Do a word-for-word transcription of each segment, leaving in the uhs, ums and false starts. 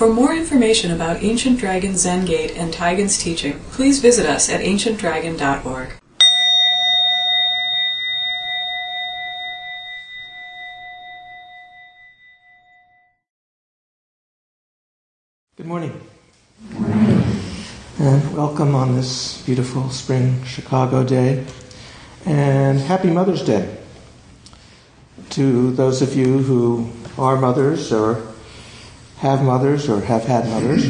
For more information about Ancient Dragon Zen Gate and Taigen's teaching, please visit us at ancient dragon dot org. Good morning. Good morning. And welcome on this beautiful spring Chicago day. And happy Mother's Day to those of you who are mothers or have mothers or have had mothers.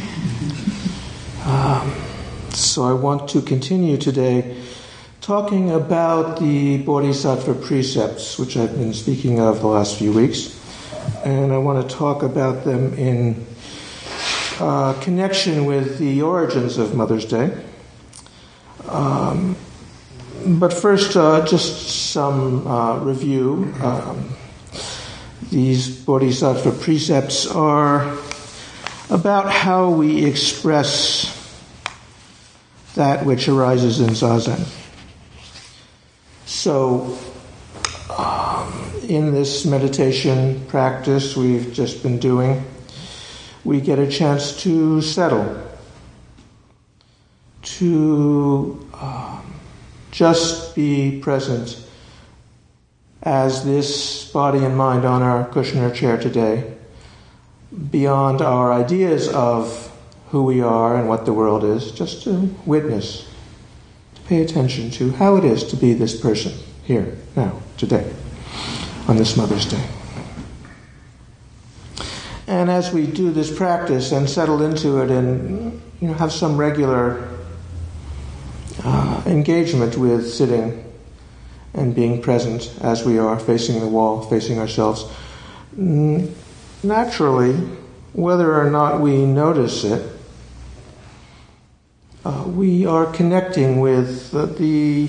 Um, so I want to continue today talking about the Bodhisattva precepts, which I've been speaking of the last few weeks. And I want to talk about them in uh, connection with the origins of Mother's Day. Um, but first, uh, just some uh, review. Um, These Bodhisattva precepts are about how we express that which arises in Zazen. So, um, in this meditation practice we've just been doing, we get a chance to settle, to um, just be present as this body and mind on our cushion or chair today, beyond our ideas of who we are and what the world is, just to witness, to pay attention to how it is to be this person here, now, today, on this Mother's Day. And as we do this practice and settle into it and, you know, have some regular uh, engagement with sitting and being present as we are, facing the wall, facing ourselves, naturally, whether or not we notice it, uh, we are connecting with uh, the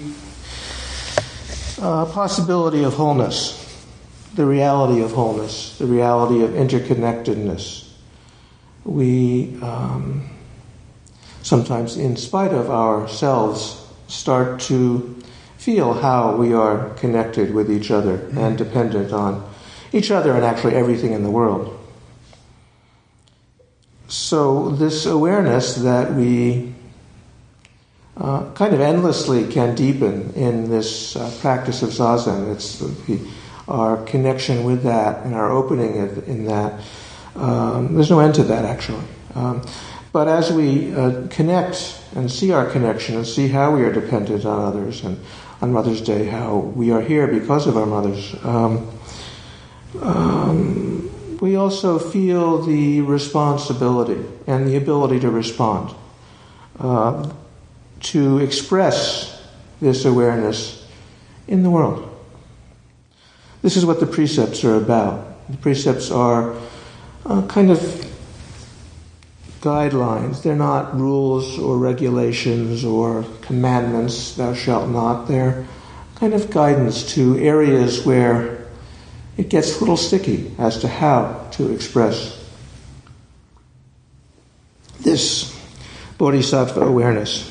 uh, possibility of wholeness, the reality of wholeness, the reality of interconnectedness. We um, sometimes, in spite of ourselves, start to feel how we are connected with each other and dependent on each other and actually everything in the world. So this awareness that we uh, kind of endlessly can deepen in this uh, practice of Zazen, it's the, our connection with that and our opening in that, um, there's no end to that actually. Um, but as we uh, connect and see our connection and see how we are dependent on others, and on Mother's Day, how we are here because of our mothers, um, um, we also feel the responsibility and the ability to respond, uh, to express this awareness in the world. This is what the precepts are about. The precepts are uh, kind of guidelines. They're not rules or regulations or commandments, thou shalt not. They're kind of guidance to areas where it gets a little sticky as to how to express this Bodhisattva awareness.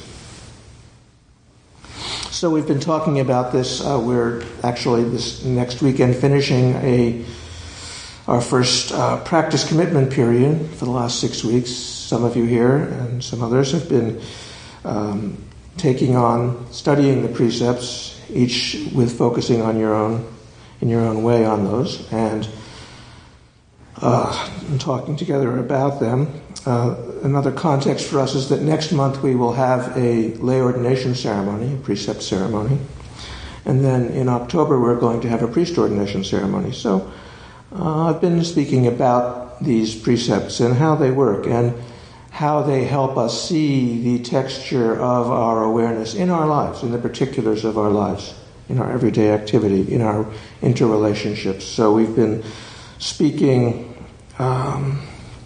So we've been talking about this. Uh, we're actually this next weekend finishing a our first uh, practice commitment period for the last six weeks. Some of you here and some others have been um, taking on, studying the precepts, each with focusing on your own, in your own way on those, and, uh, and talking together about them. Uh, another context for us is that next month we will have a lay ordination ceremony, a precept ceremony, and then in October we're going to have a priest ordination ceremony. So uh, I've been speaking about these precepts and how they work and how they help us see the texture of our awareness in our lives, in the particulars of our lives, in our everyday activity, in our interrelationships. So we've been speaking um,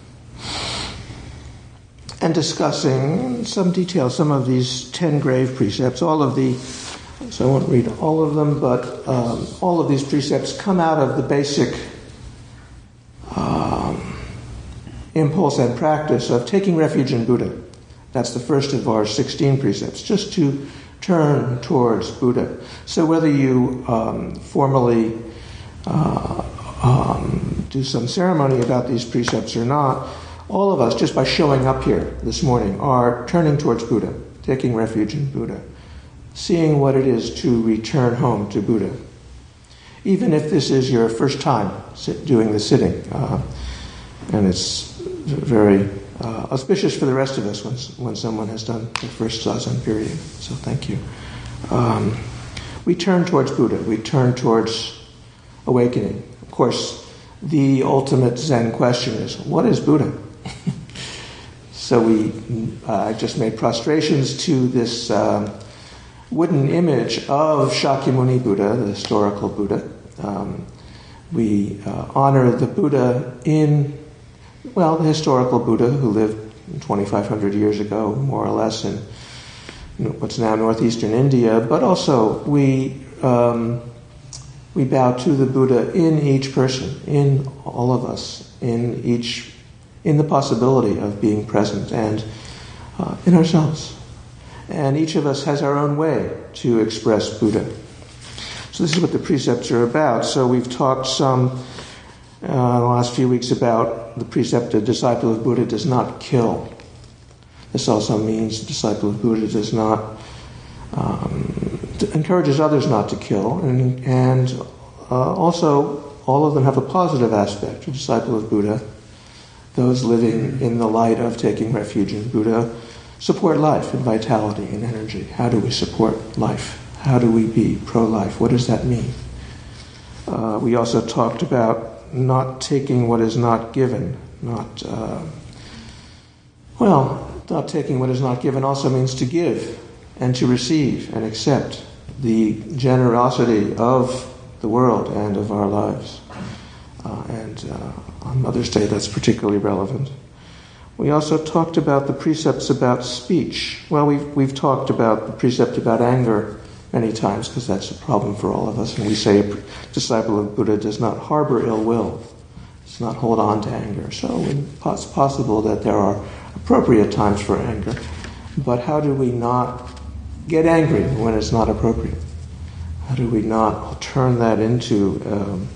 and discussing in some detail some of these ten grave precepts. All of the, so I won't read all of them, but um, all of these precepts come out of the basic um, impulse and practice of taking refuge in Buddha. That's the first of our sixteen precepts, just to turn towards Buddha. So whether you um, formally uh, um, do some ceremony about these precepts or not, all of us, just by showing up here this morning, are turning towards Buddha, taking refuge in Buddha, seeing what it is to return home to Buddha. Even if this is your first time sit, doing the sitting, uh, and it's very uh, auspicious for the rest of us when, when someone has done the first Zazen period. So thank you. Um, we turn towards Buddha. We turn towards awakening. Of course, the ultimate Zen question is, what is Buddha? So we, uh, I just made prostrations to this um, wooden image of Shakyamuni Buddha, the historical Buddha. Um, we uh, honor the Buddha in, well, the historical Buddha who lived twenty-five hundred years ago, more or less, in what's now northeastern India, but also we um, we bow to the Buddha in each person, in all of us, in each, in the possibility of being present and uh, in ourselves. And each of us has our own way to express Buddha. So this is what the precepts are about. So we've talked some uh, in the last few weeks about the precept, a disciple of Buddha does not kill. This also means the disciple of Buddha does not, um, encourages others not to kill, and, and uh, also all of them have a positive aspect. A disciple of Buddha, those living in the light of taking refuge in Buddha, support life and vitality and energy. How do we support life? How do we be pro-life? What does that mean? Uh, we also talked about not taking what is not given. Not, uh, well, not taking what is not given also means to give and to receive and accept the generosity of the world and of our lives. Uh, and uh, on Mother's Day, that's particularly relevant. We also talked about the precepts about speech. Well, we've, we've talked about the precept about anger many times because that's a problem for all of us. And we say a disciple of Buddha does not harbor ill will, does not hold on to anger. So it's possible that there are appropriate times for anger, but how do we not get angry when it's not appropriate? How do we not turn that into um,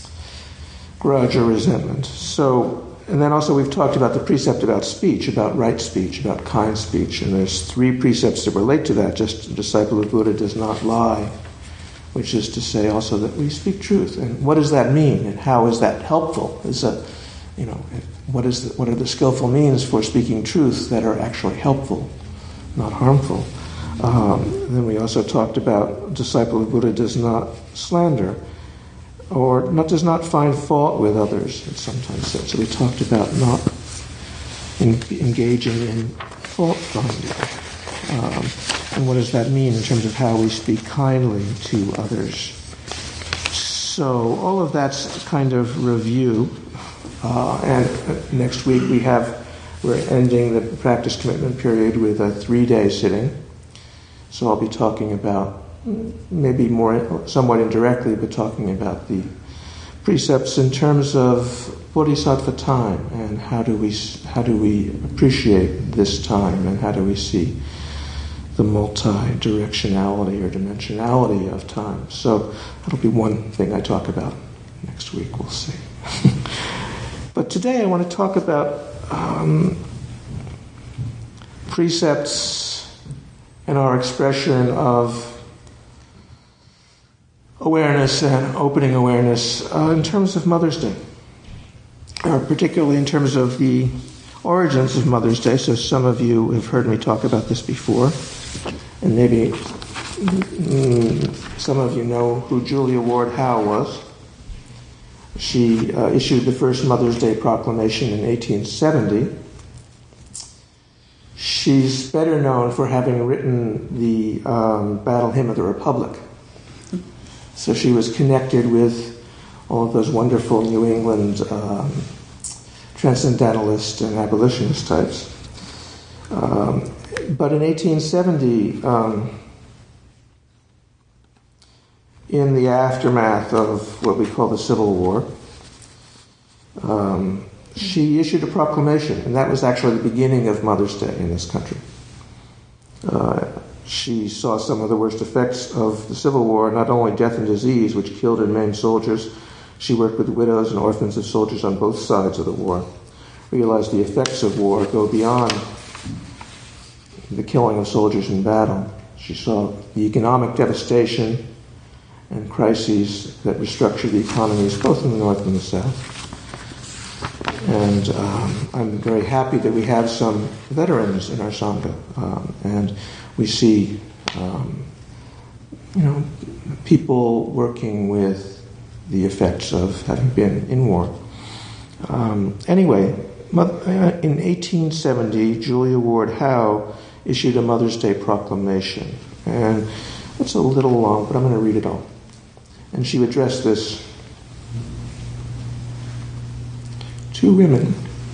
grudge or resentment? So, and then also we've talked about the precept about speech, about right speech, about kind speech, and there's three precepts that relate to that. Just a disciple of Buddha does not lie, which is to say also that we speak truth. And what does that mean, and how is that helpful? Is that, you know, what is the, what are the skillful means for speaking truth that are actually helpful, not harmful? Um, then we also talked about disciple of Buddha does not slander, or not, does not find fault with others, it's sometimes said. So we talked about not in, engaging in fault finding. Um, and what does that mean in terms of how we speak kindly to others? So all of that's kind of review. Uh, and next week we have, we're ending the practice commitment period with a three-day sitting. So I'll be talking about, maybe more, somewhat indirectly, but talking about the precepts in terms of bodhisattva time and how do we how do we appreciate this time and how do we see the multi-directionality or dimensionality of time. So that'll be one thing I talk about next week. We'll see. But today I want to talk about um, precepts and our expression of awareness and opening awareness uh, in terms of Mother's Day, or particularly in terms of the origins of Mother's Day. So some of you have heard me talk about this before, and maybe mm, some of you know who Julia Ward Howe was. She uh, issued the first Mother's Day proclamation in eighteen seventy. She's better known for having written the um, Battle Hymn of the Republic. So she was connected with all of those wonderful New England um, transcendentalist and abolitionist types. Um, but in eighteen seventy, um, in the aftermath of what we call the Civil War, um, she issued a proclamation, and that was actually the beginning of Mother's Day in this country. Uh, she saw some of the worst effects of the Civil War, not only death and disease, which killed and maimed soldiers. She worked with widows and orphans of soldiers on both sides of the war, realize the effects of war go beyond the killing of soldiers in battle. She saw the economic devastation and crises that restructured the economies both in the North and the South. And um, I'm very happy that we have some veterans in our Sangha, um, and we see, um, you know, people working with the effects of having been in war. Um, anyway, in eighteen seventy, Julia Ward Howe issued a Mother's Day proclamation, and it's a little long, but I'm going to read it all. And she addressed this to women.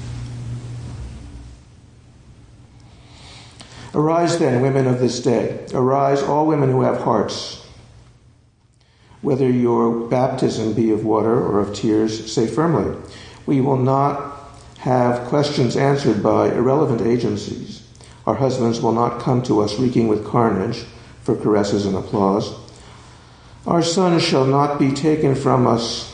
Arise then, women of this day. Arise, all women who have hearts. Whether your baptism be of water or of tears, say firmly, we will not have questions answered by irrelevant agencies. Our husbands will not come to us reeking with carnage for caresses and applause. Our sons shall not be taken from us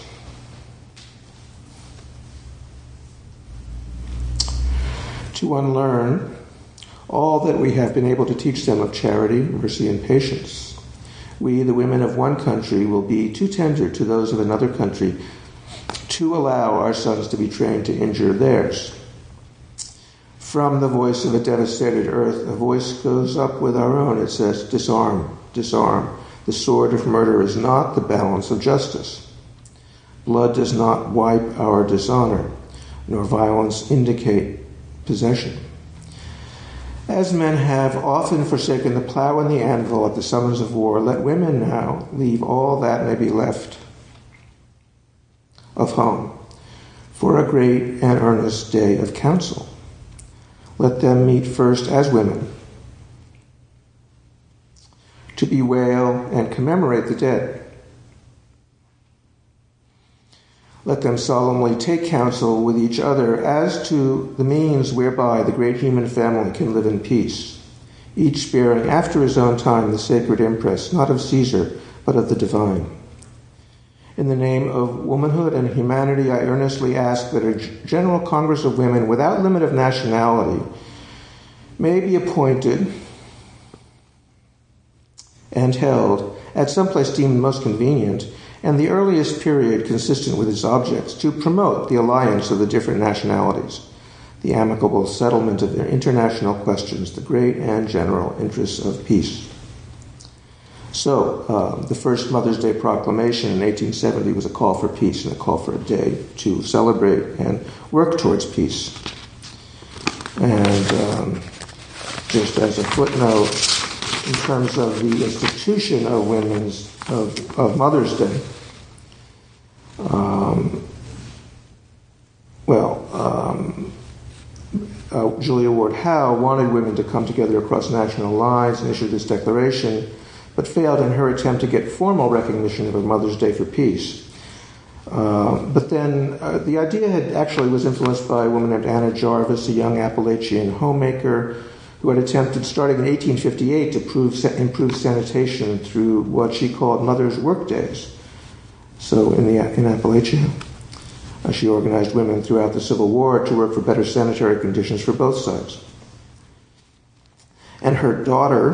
to unlearn all that we have been able to teach them of charity, mercy, and patience. We, the women of one country, will be too tender to those of another country to allow our sons to be trained to injure theirs. From the voice of a devastated earth, a voice goes up with our own. It says, disarm, disarm. The sword of murder is not the balance of justice. Blood does not wipe our dishonor, nor violence indicate possession. As men have often forsaken the plow and the anvil at the summons of war, let women now leave all that may be left of home for a great and earnest day of council. Let them meet first as women to bewail and commemorate the dead. Let them solemnly take counsel with each other as to the means whereby the great human family can live in peace, each bearing after his own time the sacred impress, not of Caesar, but of the divine. In the name of womanhood and humanity, I earnestly ask that a General Congress of Women, without limit of nationality, may be appointed and held at some place deemed most convenient and the earliest period consistent with its objects, to promote the alliance of the different nationalities, the amicable settlement of their international questions, the great and general interests of peace. So, uh, the first Mother's Day proclamation in eighteen seventy was a call for peace and a call for a day to celebrate and work towards peace. And um, just as a footnote, in terms of the institution of women's of, of Mother's Day, um, well, um, uh, Julia Ward Howe wanted women to come together across national lines and issue this declaration, but failed in her attempt to get formal recognition of a Mother's Day for peace. Uh, but then uh, the idea had actually was influenced by a woman named Anna Jarvis, a young Appalachian homemaker who had attempted, starting in eighteen fifty-eight, to prove, improve sanitation through what she called Mother's Work Days. So in, the, in Appalachia, uh, she organized women throughout the Civil War to work for better sanitary conditions for both sides. And her daughter,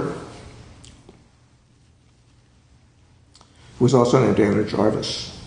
who was also named Anna Jarvis,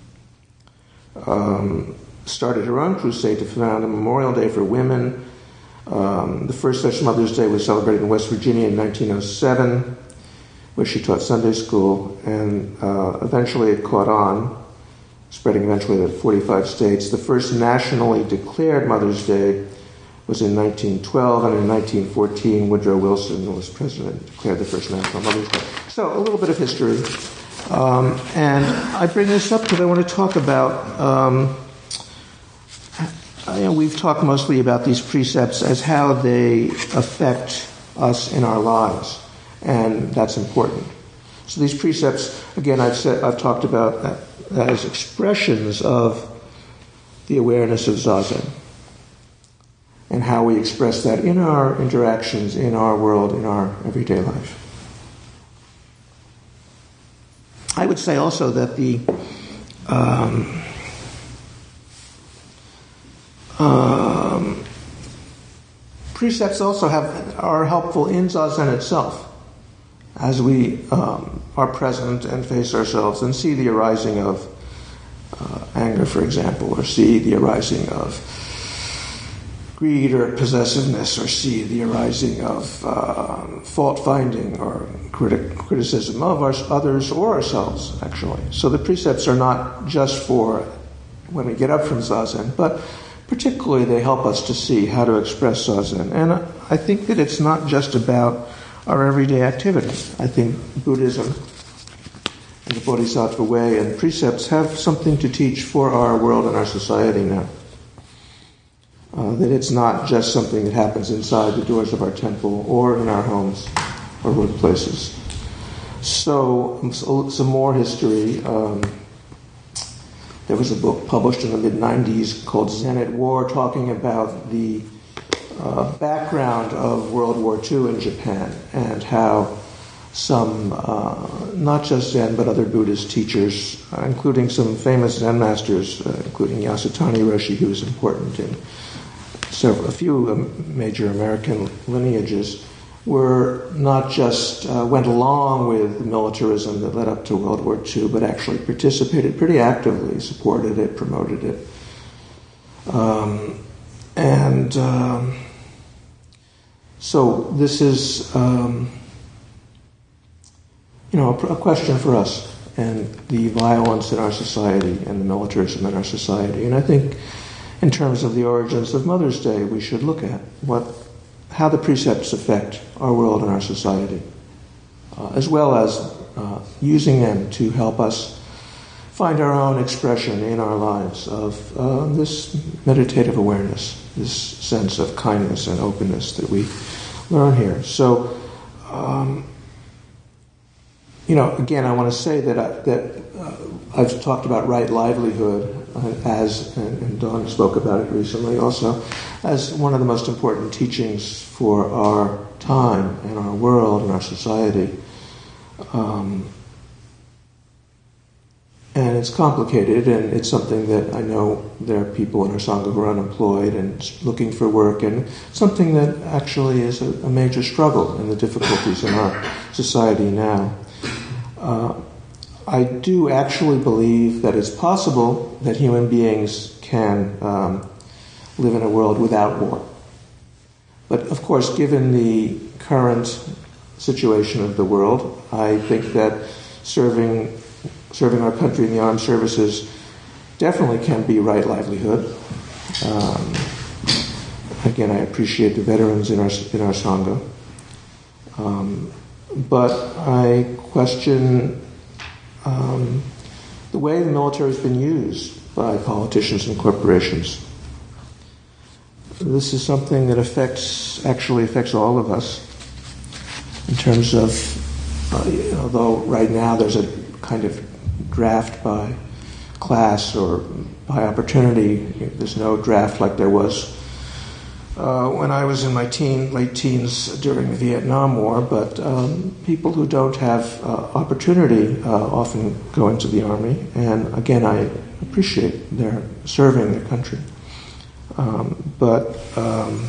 um, started her own crusade to found a Memorial Day for women. Um, the first such Mother's Day was celebrated in West Virginia in nineteen oh seven, where she taught Sunday school, and uh, eventually it caught on, spreading eventually to forty-five states. The first nationally declared Mother's Day was in nineteen twelve, and in nineteen fourteen, Woodrow Wilson, who was president, declared the first National Mother's Day. So a little bit of history. Um, and I bring this up because I want to talk about... Um, You know, we've talked mostly about these precepts as how they affect us in our lives, and that's important. So these precepts, again, I've said, I've talked about that as expressions of the awareness of Zazen, and how we express that in our interactions, in our world, in our everyday life. I would say also that the um, Um, precepts also have are helpful in Zazen itself, as we um, are present and face ourselves and see the arising of uh, anger, for example, or see the arising of greed or possessiveness, or see the arising of uh, fault-finding or criti- criticism of our, others or ourselves, actually. So the precepts are not just for when we get up from Zazen, but particularly they help us to see how to express Zazen. And I think that it's not just about our everyday activity. I think Buddhism and the Bodhisattva way and precepts have something to teach for our world and our society now. Uh, that it's not just something that happens inside the doors of our temple or in our homes or workplaces. So, so some more history. Um, there was a book published in the mid nineties called Zen at War, talking about the uh, background of World War Two in Japan and how some, uh, not just Zen, but other Buddhist teachers, uh, including some famous Zen masters, uh, including Yasutani Roshi, who was important in So a few um, major American lineages were not just uh, went along with the militarism that led up to World War Two, but actually participated pretty actively, supported it, promoted it. Um, and um, so this is, um, you know, a, a question for us and the violence in our society and the militarism in our society. And I think in terms of the origins of Mother's Day, we should look at what, how the precepts affect our world and our society, uh, as well as uh, using them to help us find our own expression in our lives of uh, this meditative awareness, this sense of kindness and openness that we learn here. So, um, you know, again, I want to say that I, that uh, I've talked about right livelihood as, and, and Dawn spoke about it recently also, as one of the most important teachings for our time and our world and our society. Um, and it's complicated, and it's something that I know there are people in our Sangha who are unemployed and looking for work, and something that actually is a, a major struggle in the difficulties in our society now. Uh, I do actually believe that it's possible that human beings can um, live in a world without war. But of course, given the current situation of the world, I think that serving serving our country in the armed services definitely can be right livelihood. Um, again, I appreciate the veterans in our in our Sangha, um, but I question Um, the way the military has been used by politicians and corporations. This is something that affects, actually affects all of us in terms of, uh, although right now there's a kind of draft by class or by opportunity, there's no draft like there was Uh, when I was in my teen, late teens during the Vietnam War, but um, people who don't have uh, opportunity uh, often go into the Army, and again, I appreciate their serving their country. Um, but, um,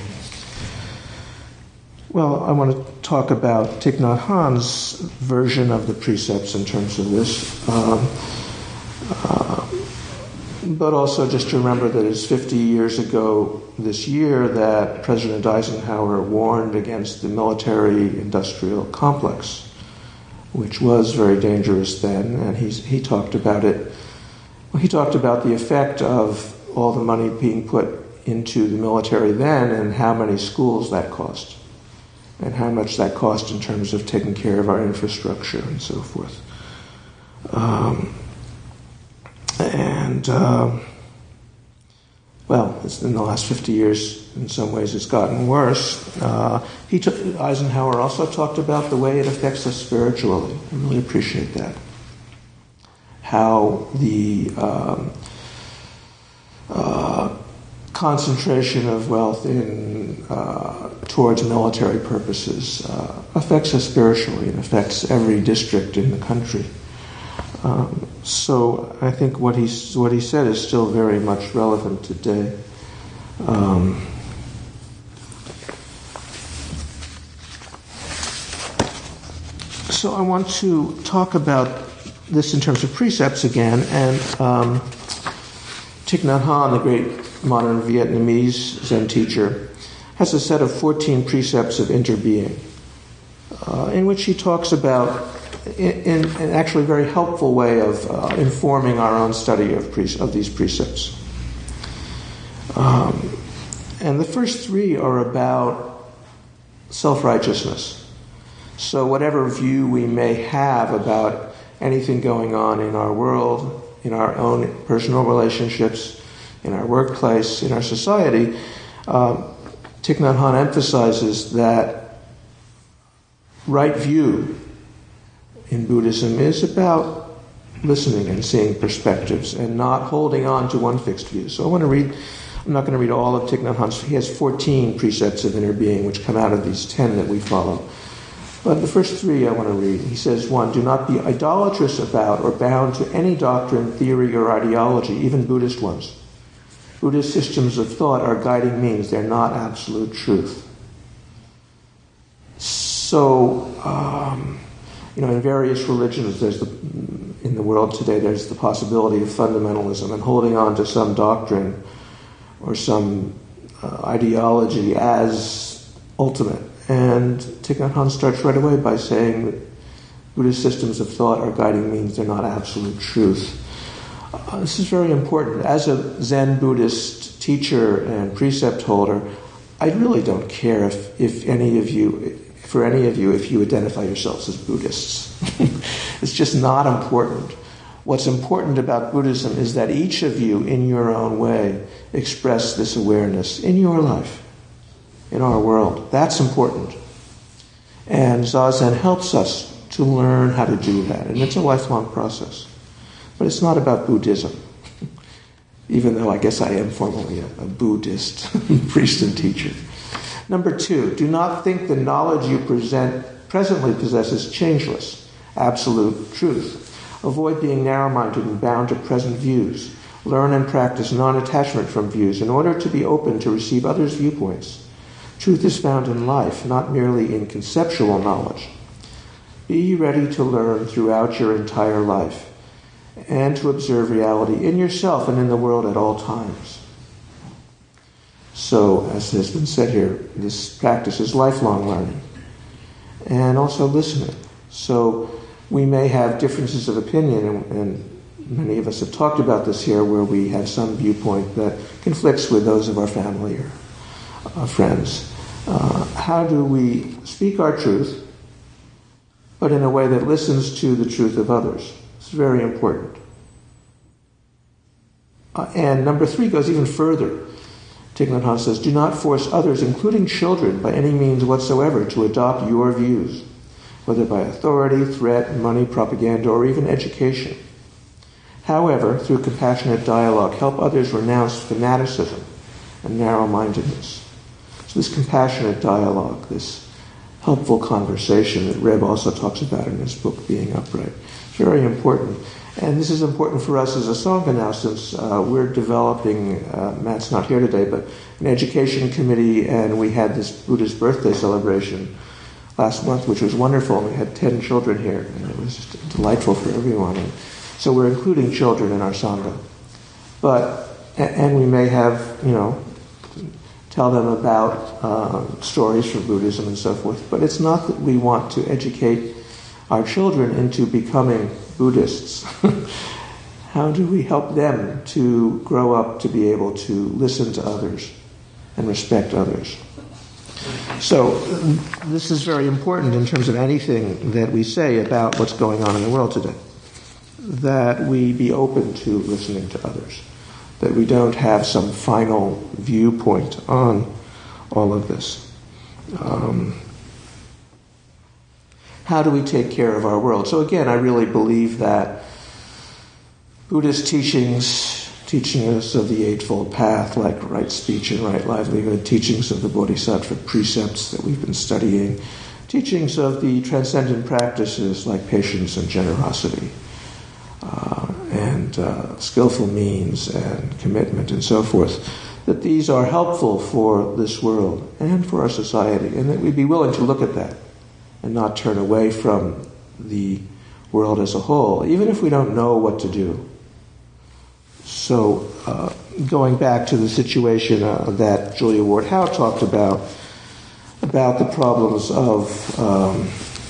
well, I want to talk about Thich Nhat Hanh's version of the precepts in terms of this. Um, uh, But also just to remember that it's fifty years ago this year that President Eisenhower warned against the military-industrial complex, which was very dangerous then, and he's, he talked about it. Well, he talked about the effect of all the money being put into the military then and how many schools that cost, and how much that cost in terms of taking care of our infrastructure and so forth. Um, And, uh, well, it's in the last fifty years, in some ways, it's gotten worse. Uh, he t- Eisenhower also talked about the way it affects us spiritually. I really appreciate that. How the um, uh, concentration of wealth in uh, towards military purposes uh, affects us spiritually and affects every district in the country. Um, so I think what he what he said is still very much relevant today. Um, so I want to talk about this in terms of precepts again, and um, Thich Nhat Hanh, the great modern Vietnamese Zen teacher, has a set of fourteen precepts of interbeing, uh, in which he talks about, in, in an actually very helpful way of uh, informing our own study of, pre- of these precepts. Um, and the first three are about self-righteousness. So whatever view we may have about anything going on in our world, in our own personal relationships, in our workplace, in our society, um, Thich Nhat Hanh emphasizes that right view in Buddhism is about listening and seeing perspectives and not holding on to one fixed view. So I want to read, I'm not going to read all of Thich Nhat Hanh's, he has fourteen precepts of inner being which come out of these ten that we follow. But the first three I want to read. He says, one, do not be idolatrous about or bound to any doctrine, theory, or ideology, even Buddhist ones. Buddhist systems of thought are guiding means. They're not absolute truth. So, um, you know, in various religions, there's the, in the world today, there's the possibility of fundamentalism and holding on to some doctrine or some uh, ideology as ultimate. And Thich Nhat Hanh starts right away by saying that Buddhist systems of thought are guiding means, they're not absolute truth. Uh, this is very important. As a Zen Buddhist teacher and precept holder, I really don't care if, if any of you, for any of you, if you identify yourselves as Buddhists. It's just not important. What's important about Buddhism is that each of you, in your own way, express this awareness in your life, in our world. That's important. And Zazen helps us to learn how to do that. And it's a lifelong process. But it's not about Buddhism, even though I guess I am formally a, a Buddhist priest and teacher. Number two, do not think the knowledge you present presently possess is changeless, absolute truth. Avoid being narrow-minded and bound to present views. Learn and practice non-attachment from views in order to be open to receive others' viewpoints. Truth is found in life, not merely in conceptual knowledge. Be ready to learn throughout your entire life and to observe reality in yourself and in the world at all times. So, as has been said here, this practice is lifelong learning and also listening. So we may have differences of opinion, and, and many of us have talked about this here, where we have some viewpoint that conflicts with those of our family or uh, friends. Uh, how do we speak our truth, but in a way that listens to the truth of others? It's very important. Uh, and number three goes even further. Thich Nhat Hanh says, do not force others, including children, by any means whatsoever, to adopt your views, whether by authority, threat, money, propaganda, or even education. However, through compassionate dialogue, help others renounce fanaticism and narrow-mindedness. So this compassionate dialogue, this helpful conversation that Reb also talks about in his book, Being Upright, is very important. And this is important for us as a Sangha now, since uh, we're developing, uh, Matt's not here today, but an education committee, and we had this Buddha's birthday celebration last month, which was wonderful. We had ten children here, and it was just delightful for everyone. And so we're including children in our Sangha. But, and we may have, you know, tell them about uh, stories from Buddhism and so forth, but it's not that we want to educate our children into becoming Buddhists. How do we help them to grow up to be able to listen to others and respect others? So this is very important in terms of anything that we say about what's going on in the world today, that we be open to listening to others, that we don't have some final viewpoint on all of this. Um, How do we take care of our world? So again, I really believe that Buddhist teachings, teaching us of the Eightfold Path, like right speech and right livelihood, teachings of the Bodhisattva precepts that we've been studying, teachings of the transcendent practices like patience and generosity, uh, and uh, skillful means and commitment and so forth, that these are helpful for this world and for our society, and that we'd be willing to look at that and not turn away from the world as a whole, even if we don't know what to do. So, uh, going back to the situation uh, that Julia Ward Howe talked about, about the problems of um,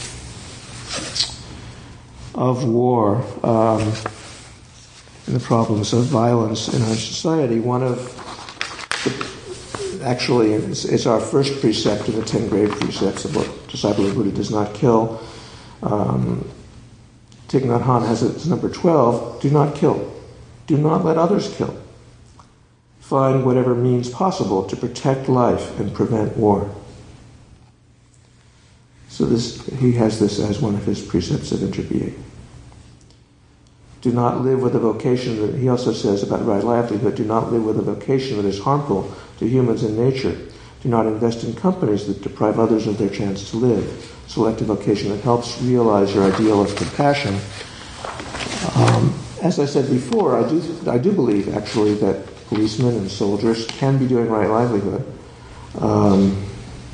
of war um, and the problems of violence in our society, one of the, actually it's, it's our first precept in the ten grave precepts. The disciple of Buddha does not kill. Um, Thich Nhat Hanh has it as number twelve, do not kill. Do not let others kill. Find whatever means possible to protect life and prevent war. So this, he has this as one of his precepts of interbeing. Do not live with a vocation that, he also says about right livelihood, do not live with a vocation that is harmful to humans and nature. Do not invest in companies that deprive others of their chance to live. Select a vocation that helps realize your ideal of compassion. Um, as I said before, I do, I do believe, actually, that policemen and soldiers can be doing right livelihood. Um,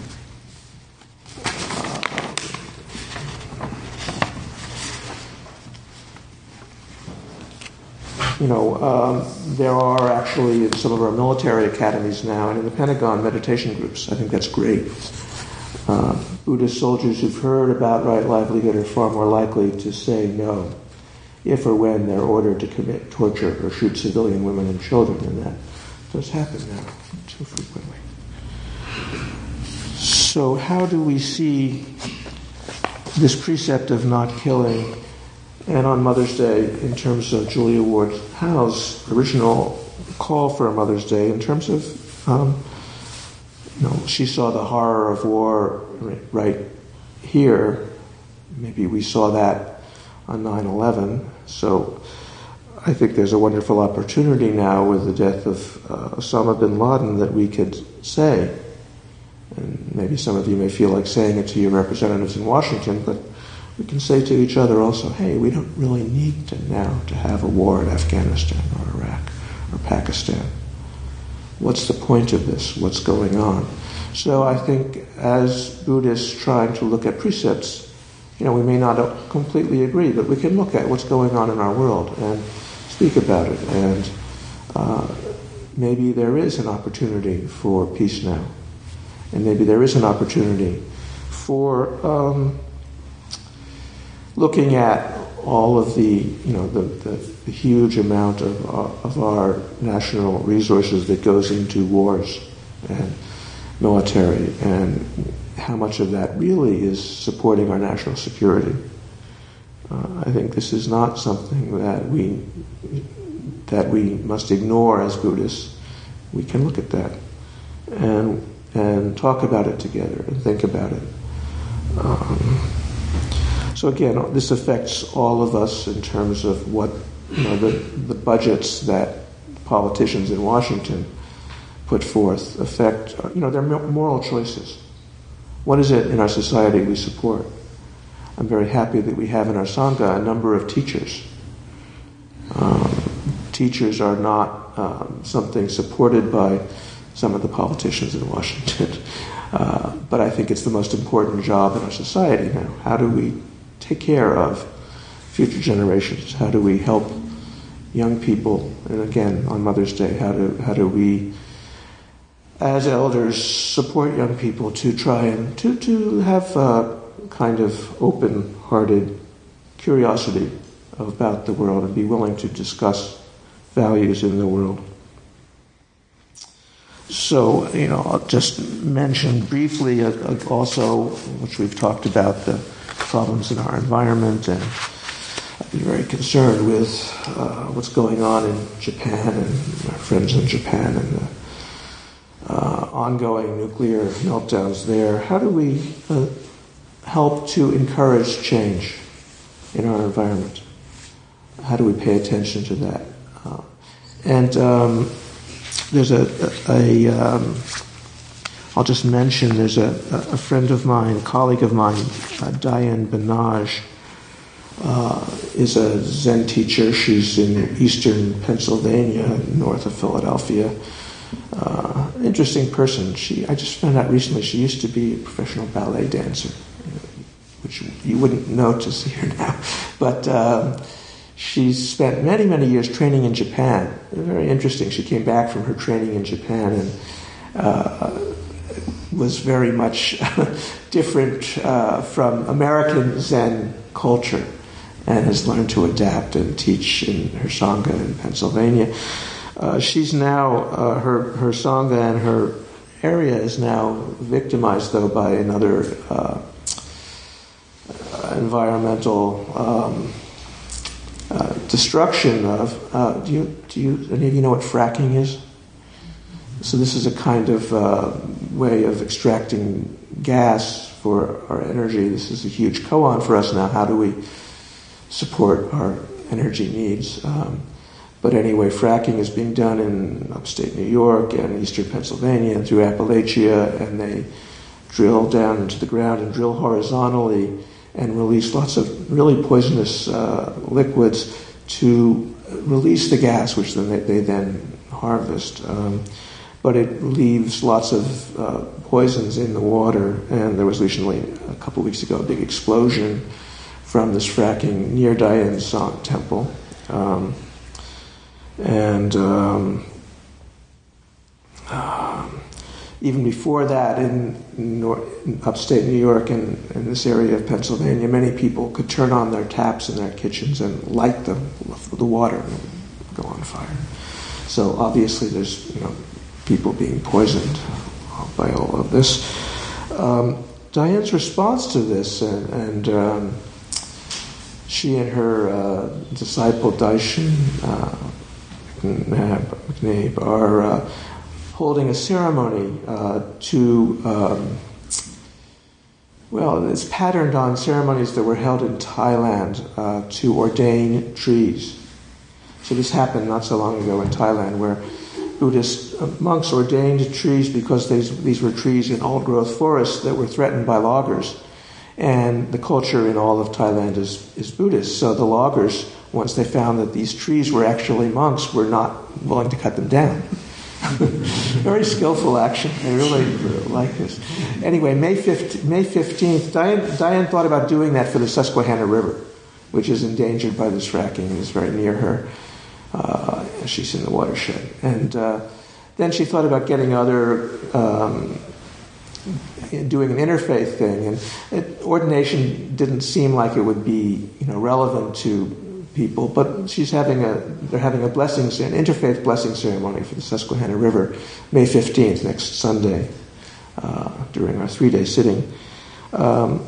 You know, um, there are actually in some of our military academies now and in the Pentagon meditation groups. I think that's great. Uh, Buddhist soldiers who've heard about right livelihood are far more likely to say no if or when they're ordered to commit torture or shoot civilian women and children, and that does happen now too frequently. So how do we see this precept of not killing, and on Mother's Day, in terms of Julia Ward Howe's original call for a Mother's Day, in terms of, um, you know, she saw the horror of war right here. Maybe we saw that on nine eleven. So I think there's a wonderful opportunity now with the death of uh, Osama bin Laden that we could say, and maybe some of you may feel like saying it to your representatives in Washington, but we can say to each other also, hey, we don't really need to now to have a war in Afghanistan or Iraq or Pakistan. What's the point of this? What's going on? So I think as Buddhists trying to look at precepts, you know, we may not completely agree, but we can look at what's going on in our world and speak about it. And uh, maybe there is an opportunity for peace now. And maybe there is an opportunity for um, looking at all of the, you know, the, the, the huge amount of, uh, of our national resources that goes into wars and military, and how much of that really is supporting our national security. Uh, I think this is not something that we that we must ignore as Buddhists. We can look at that and and talk about it together and think about it. Um, so again, this affects all of us in terms of what, you know, the, the budgets that politicians in Washington put forth affect, you know, their moral choices. What is it in our society we support? I'm very happy that we have in our Sangha a number of teachers. Um, teachers are not um, something supported by some of the politicians in Washington. Uh, but I think it's the most important job in our society now. How do we take care of future generations? How do we help young people? And again, on Mother's Day, how do how do we, as elders, support young people to try and to, to have a kind of open-hearted curiosity about the world and be willing to discuss values in the world? So, you know, I'll just mention briefly uh, also, which we've talked about, the problems in our environment, and I'd be very concerned with uh, what's going on in Japan and our friends in Japan and the uh, ongoing nuclear meltdowns there. How do we uh, help to encourage change in our environment? How do we pay attention to that? Uh, and um, there's a, a, a um, I'll just mention, there's a, a friend of mine, a colleague of mine, uh, Diane Benage, uh, is a Zen teacher. She's in eastern Pennsylvania, north of Philadelphia. Uh, interesting person. She, I just found out recently she used to be a professional ballet dancer, which you wouldn't notice here now. But um, she's spent many, many years training in Japan. Very interesting. She came back from her training in Japan and uh, was very much different uh, from American Zen culture, and has learned to adapt and teach in her Sangha in Pennsylvania. Uh, she's now, uh, her, her Sangha and her area is now victimized, though, by another uh, environmental um, uh, destruction of, uh, do you, do you, any of you know what fracking is? So this is a kind of uh, way of extracting gas for our energy. This is a huge koan for us now. How do we support our energy needs? Um, but anyway, fracking is being done in upstate New York and eastern Pennsylvania and through Appalachia, and they drill down into the ground and drill horizontally and release lots of really poisonous uh, liquids to release the gas, which then they, they then harvest. Um, but it leaves lots of uh, poisons in the water, and there was recently, a couple of weeks ago, a big explosion from this fracking near Dayan Sang Temple. Um, and um, um, even before that, in, North, in upstate New York and in this area of Pennsylvania, many people could turn on their taps in their kitchens and light them with the water and go on fire. So obviously there's, you know, people being poisoned by all of this. Um, Diane's response to this, and, and um, she and her uh, disciple Daishin uh, McNabe are uh, holding a ceremony uh, to, um, well, it's patterned on ceremonies that were held in Thailand uh, to ordain trees. So this happened not so long ago in Thailand, where Buddhist monks ordained trees because these, these were trees in old-growth forests that were threatened by loggers. And the culture in all of Thailand is, is Buddhist. So the loggers, once they found that these trees were actually monks, were not willing to cut them down. Very skillful action. I really, really like this. Anyway, May fifteenth, Diane, Diane thought about doing that for the Susquehanna River, which is endangered by this fracking and is very near her. Uh, she's in the watershed. And uh, then she thought about getting other, um, doing an interfaith thing. And it, ordination didn't seem like it would be, you know, relevant to people, but she's having a, they're having a blessing, an interfaith blessing ceremony for the Susquehanna River, May fifteenth, next Sunday, uh, during our three-day sitting. Um,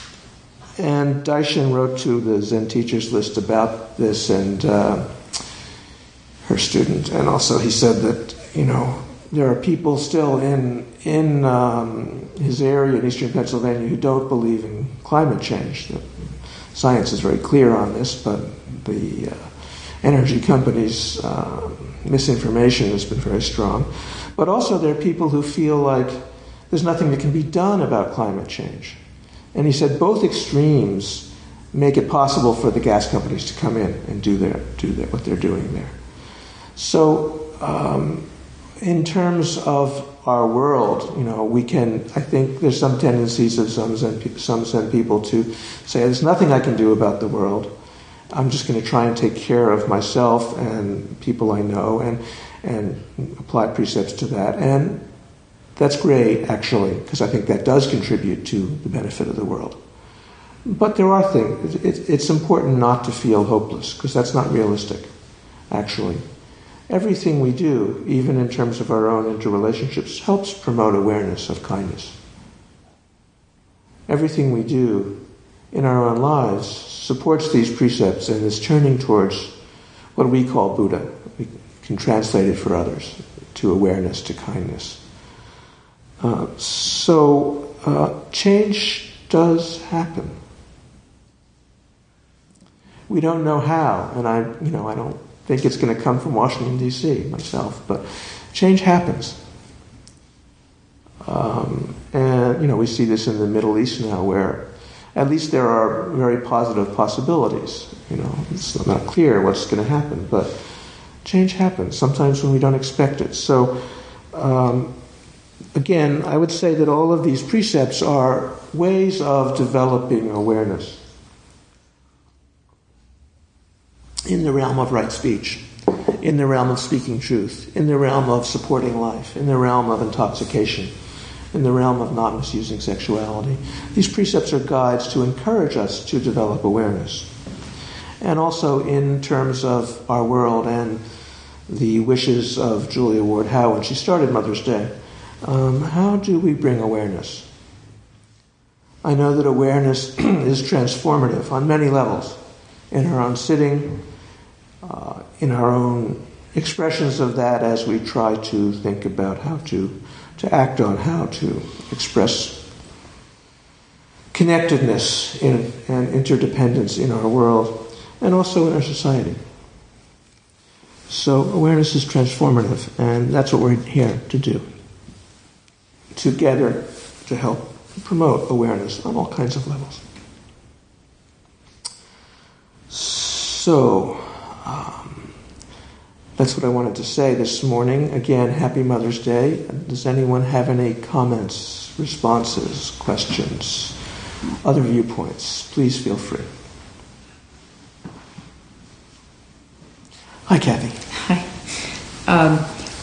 and Daishin wrote to the Zen Teachers List about this, and uh, her student, and also he said that, you know, there are people still in in um, his area in eastern Pennsylvania who don't believe in climate change. The science is very clear on this, but the uh, energy companies' uh, misinformation has been very strong. But also there are people who feel like there's nothing that can be done about climate change. And he said both extremes make it possible for the gas companies to come in and do their do their, what they're doing there. So, um, in terms of our world, you know, we can, I think there's some tendencies of some Zen, some Zen people to say, there's nothing I can do about the world. I'm just going to try and take care of myself and people I know and, and apply precepts to that. And that's great, actually, because I think that does contribute to the benefit of the world. But there are things, it, it's important not to feel hopeless, because that's not realistic, actually. Everything we do, even in terms of our own interrelationships, helps promote awareness of kindness. Everything we do in our own lives supports these precepts and is turning towards what we call Buddha. We can translate it for others, to awareness, to kindness. Uh, so uh, change does happen. We don't know how, and I, you know, I don't think it's going to come from Washington, D C myself, but change happens. Um, and, you know, we see this in the Middle East now, where at least there are very positive possibilities. You know, it's not clear what's going to happen, but change happens sometimes when we don't expect it. So um, again, I would say that all of these precepts are ways of developing awareness in the realm of right speech, in the realm of speaking truth, in the realm of supporting life, in the realm of intoxication, in the realm of not misusing sexuality. These precepts are guides to encourage us to develop awareness. And also in terms of our world and the wishes of Julia Ward Howe when she started Mother's Day, um, how do we bring awareness? I know that awareness is transformative on many levels, in our own sitting, uh, in our own expressions of that as we try to think about how to, to act on, how to express connectedness in, and interdependence in our world and also in our society. So awareness is transformative, and that's what we're here to do. Together to help promote awareness on all kinds of levels. So, um, that's what I wanted to say this morning. Again, happy Mother's Day. Does anyone have any comments, responses, questions, other viewpoints? Please feel free. Hi, Kathy. Hi. Um,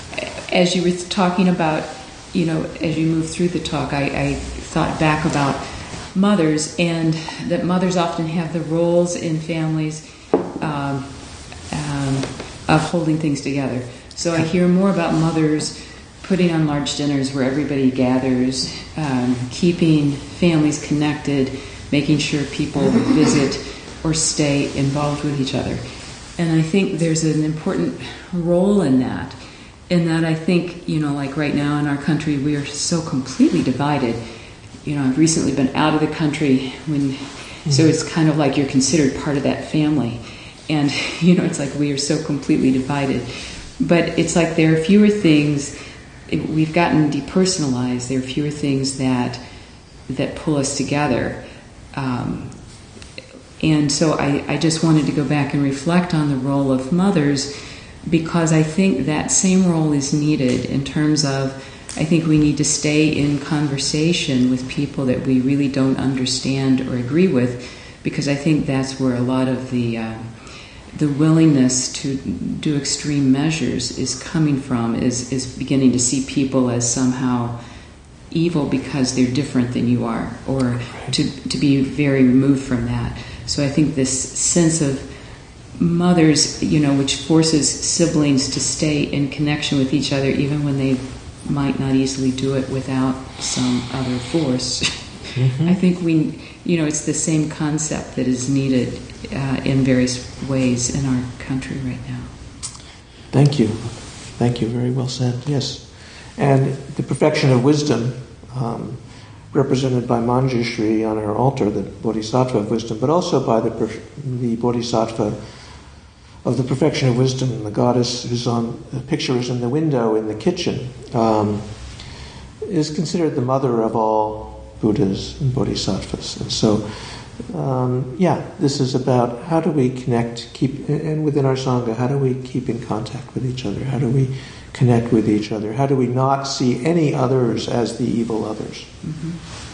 as you were talking about, you know, as you moved through the talk, I, I thought back about mothers, and that mothers often have the roles in families um, um, of holding things together. So I hear more about mothers putting on large dinners where everybody gathers, um, keeping families connected, making sure people visit or stay involved with each other. And I think there's an important role in that, in that I think, you know, like right now in our country, we are so completely divided. You know, I've recently been out of the country, when, mm-hmm. so it's kind of like you're considered part of that family. And, you know, it's like we are so completely divided. But it's like there are fewer things, we've gotten depersonalized, there are fewer things that that pull us together. Um, and so I, I just wanted to go back and reflect on the role of mothers, because I think that same role is needed in terms of, I think we need to stay in conversation with people that we really don't understand or agree with, because I think that's where a lot of the uh, the willingness to do extreme measures is coming from, is, is beginning to see people as somehow evil because they're different than you are, or to, to be very removed from that. So I think this sense of mothers, you know, which forces siblings to stay in connection with each other even when they might not easily do it without some other force. Mm-hmm. I think we, you know, it's the same concept that is needed uh, in various ways in our country right now. Thank you. Thank you. Very well said. Yes. And the perfection of wisdom, um, represented by Manjushri on our altar, the Bodhisattva of wisdom, but also by the, the Bodhisattva of the perfection of wisdom, the goddess who's on, the picture is in the window in the kitchen, um, is considered the mother of all Buddhas and Bodhisattvas. And so, um, yeah, this is about how do we connect, keep, and within our Sangha, how do we keep in contact with each other? How do we connect with each other? How do we not see any others as the evil others? Mm-hmm.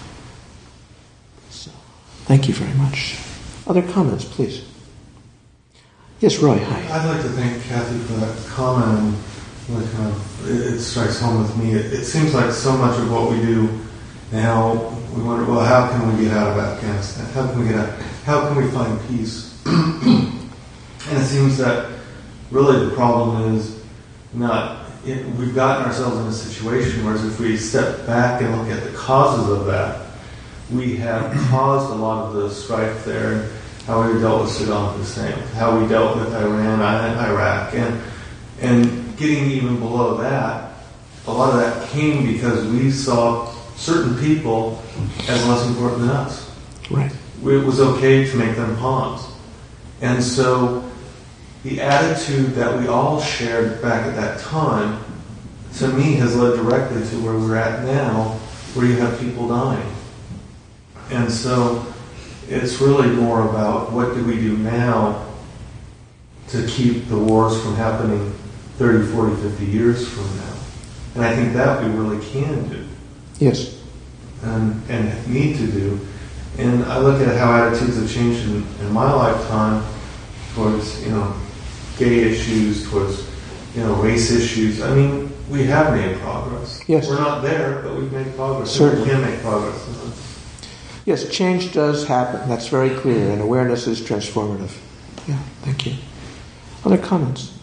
So, thank you very much. Other comments, please? Yes, Roy, hi. I'd like to thank Kathy for that comment, and really kind of, it, it strikes home with me. It, it seems like so much of what we do now, we wonder, well, how can we get out of Afghanistan? How can we get out? How can we find peace? And it seems that really the problem is not, it, we've gotten ourselves in a situation where if we step back and look at the causes of that, we have caused a lot of the strife there. How we dealt with Saddam Hussein, how we dealt with Iran and Iraq, and and getting even below that, a lot of that came because we saw certain people as less important than us. Right. It was okay to make them pawns. And so the attitude that we all shared back at that time, to me, has led directly to where we're at now, where you have people dying. And so it's really more about what do we do now to keep the wars from happening thirty, forty, fifty years from now. And I think that we really can do. Yes. And, and need to do. And I look at how attitudes have changed in, in my lifetime towards, you know, gay issues, towards, you know, race issues. I mean, we have made progress. Yes. We're not there, but we've made progress. Certainly. We can make progress. Yes, change does happen. That's very clear, and awareness is transformative. Yeah, thank you. Other comments?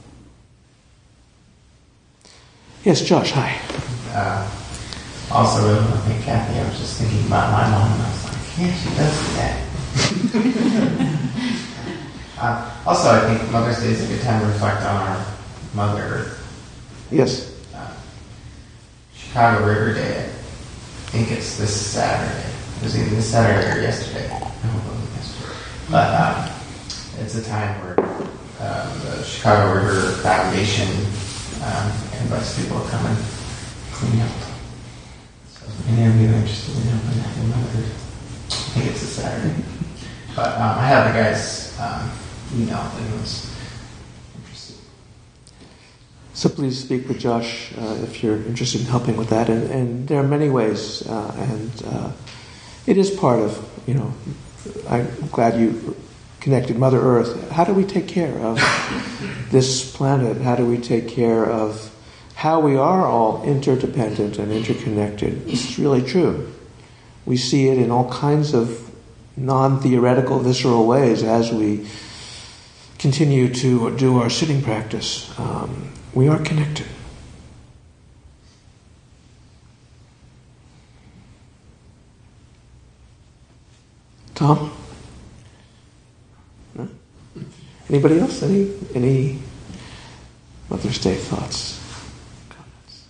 Yes, Josh, hi. Uh, also, really want to thank Kathy. I was just thinking about my mom, and I was like, yeah, she does do that. uh, also, I think Mother's Day is a good time to reflect on our Mother Earth. Yes. Uh, Chicago River Day, I think it's this Saturday. It was either this Saturday or yesterday. I hope it wasn't yesterday. But um, it's a time where um, the Chicago River Foundation um, invites people to come and clean up. So if any of you are interested in helping that in Mother, I think it's this Saturday. But um, I have the guy's um, email if anyone's interested. So please speak with Josh uh, if you're interested in helping with that. And, and there are many ways, uh, and uh, it is part of, you know, I'm glad you connected Mother Earth. How do we take care of this planet? How do we take care of how we are all interdependent and interconnected? This is really true. We see it in all kinds of non-theoretical, visceral ways as we continue to do our sitting practice. Um, we are connected. Tom? No? Anybody else? Any any Mother's Day thoughts? Comments?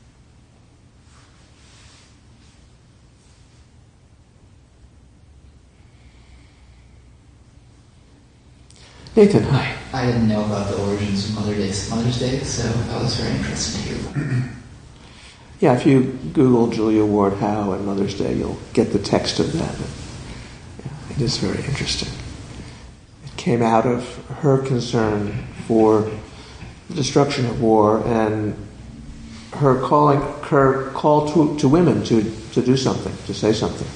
Nathan, hi. I didn't know about the origins of Mother's Day, Mother's Day, so I was very interested to hear about it. Yeah, if you Google Julia Ward Howe and Mother's Day, you'll get the text of that. Yeah, it is very interesting. It came out of her concern for the destruction of war and her calling, her call to, to women to, to do something, to say something.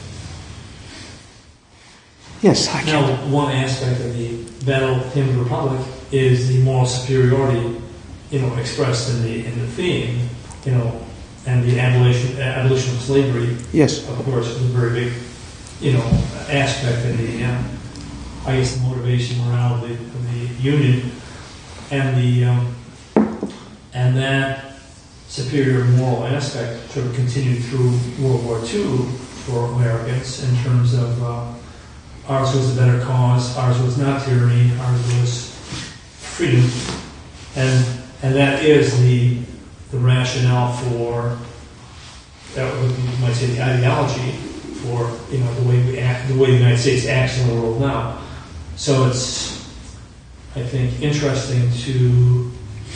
Yes, I Now, can. one aspect of the Battle Hymn of the Republic is the moral superiority, you know, expressed in the in the theme, you know, and the abolition abolition of slavery. Yes. Of course, is a very big, you know, aspect of the, uh, I guess, the motivation, morale of the, of the Union, and the um, and that superior moral aspect sort of continued through World War Two for Americans in terms of. Uh, Ours was a better cause. Ours was not tyranny. Ours was freedom, and and that is the the rationale for that. You might say the ideology for you know the way we act, the way the United States acts in the world now. So it's, I think, interesting to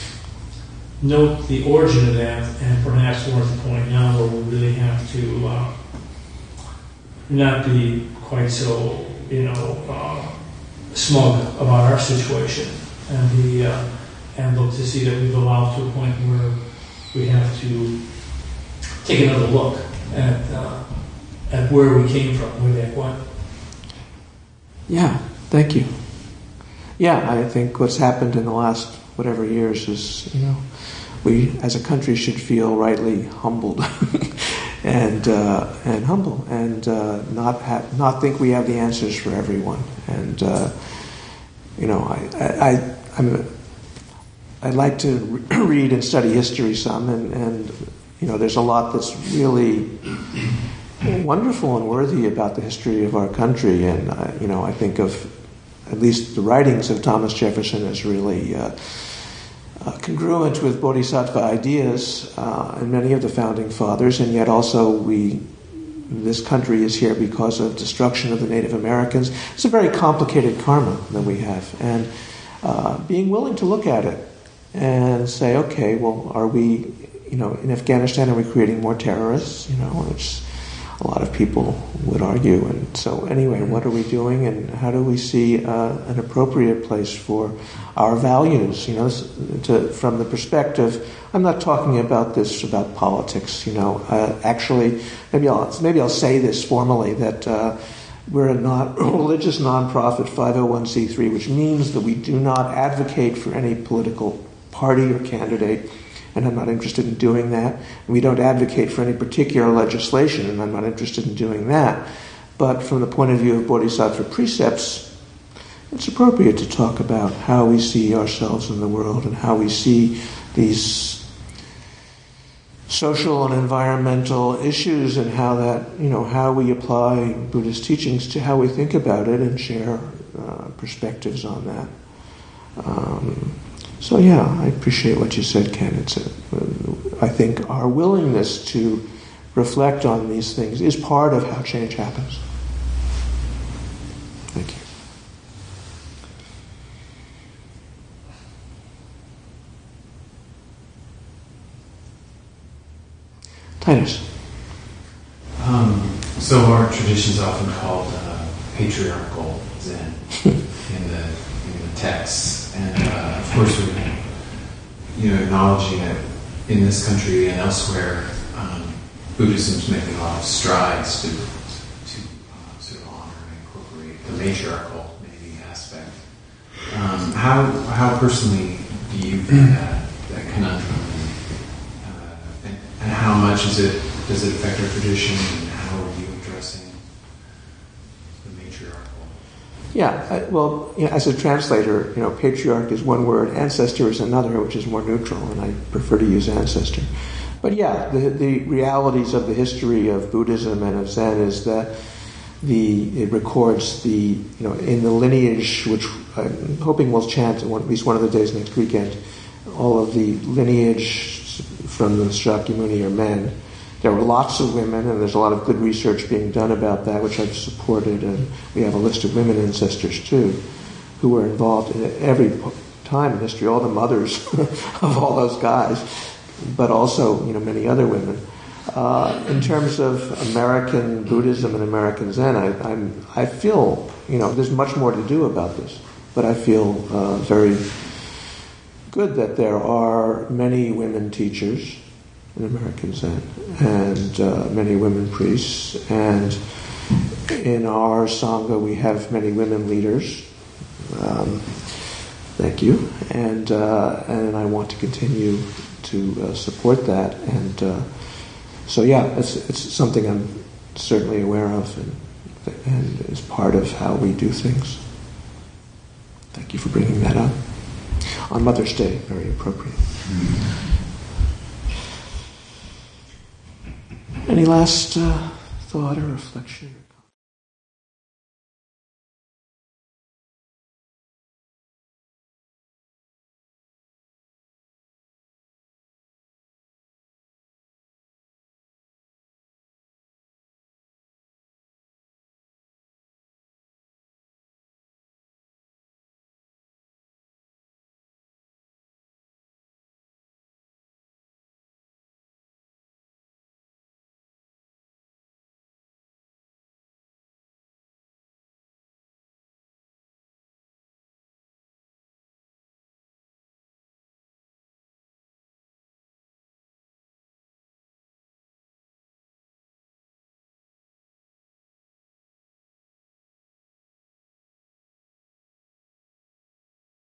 note the origin of that, and perhaps we're at the point now where we really have to uh, not be quite so. You know, uh, smug about our situation, and the uh, and look to see that we've evolved to a point where we have to take another look at uh, at where we came from, way back when. Yeah, thank you. Yeah, I think what's happened in the last whatever years is, you know, we as a country should feel rightly humbled. And uh, and humble, and uh, not ha- not think we have the answers for everyone. And uh, you know, I I, I I'm I like to re- read and study history some, and, and you know, there's a lot that's really wonderful and worthy about the history of our country. And uh, you know, I think of at least the writings of Thomas Jefferson as really. Uh, Uh, congruent with bodhisattva ideas uh, and many of the founding fathers, and yet also we, this country is here because of destruction of the Native Americans. It's a very complicated karma that we have, and uh, being willing to look at it and say, okay, well, are we, you know, in Afghanistan, are we creating more terrorists? You know, it's a lot of people would argue. And so anyway, what are we doing, and how do we see uh, an appropriate place for our values? You know, to, from the perspective, I'm not talking about this about politics. You know, uh, actually, maybe I'll maybe I'll say this formally, that uh, we're a not religious nonprofit five oh one c three, which means that we do not advocate for any political party or candidate. And I'm not interested in doing that. We don't advocate for any particular legislation, and I'm not interested in doing that. But from the point of view of Bodhisattva precepts, it's appropriate to talk about how we see ourselves in the world and how we see these social and environmental issues, and how that, you know, how we apply Buddhist teachings to how we think about it and share uh, perspectives on that. Um, So yeah, I appreciate what you said, Ken. It's a, I think our willingness to reflect on these things is part of how change happens. Thank you. Titus. Um, so our tradition is often called uh, patriarchal Zen in the in the texts, and uh, of course we're you know acknowledging that in this country and elsewhere, um, Buddhism is making a lot of strides to to uh, sort of honor and incorporate the matriarchal maybe aspect. Um, how how personally do you view that that conundrum, and, uh, and, and how much is it does it affect our tradition, and how are you addressing the matriarchal? Yeah, I, well, you know, as a translator, you know, patriarch is one word, ancestor is another, which is more neutral, and I prefer to use ancestor. But yeah, the the realities of the history of Buddhism and of Zen is that the it records the you know in the lineage, which I'm hoping we'll chant at least one of the days next weekend, all of the lineage from the Shakyamuni are men. There were lots of women, and there's a lot of good research being done about that, which I've supported, and we have a list of women ancestors too, who were involved in every time in history, all the mothers of all those guys, but also, you know, many other women. Uh, in terms of American Buddhism and American Zen, I, I'm, I feel, you know, there's much more to do about this, but I feel uh, very good that there are many women teachers in American Zen, and uh, many women priests, and in our Sangha we have many women leaders. Um, thank you, and uh, and I want to continue to uh, support that, and uh, so yeah, it's it's something I'm certainly aware of, and and is part of how we do things. Thank you for bringing that up on Mother's Day. Very appropriate. Mm-hmm. Any last uh, thought or reflection?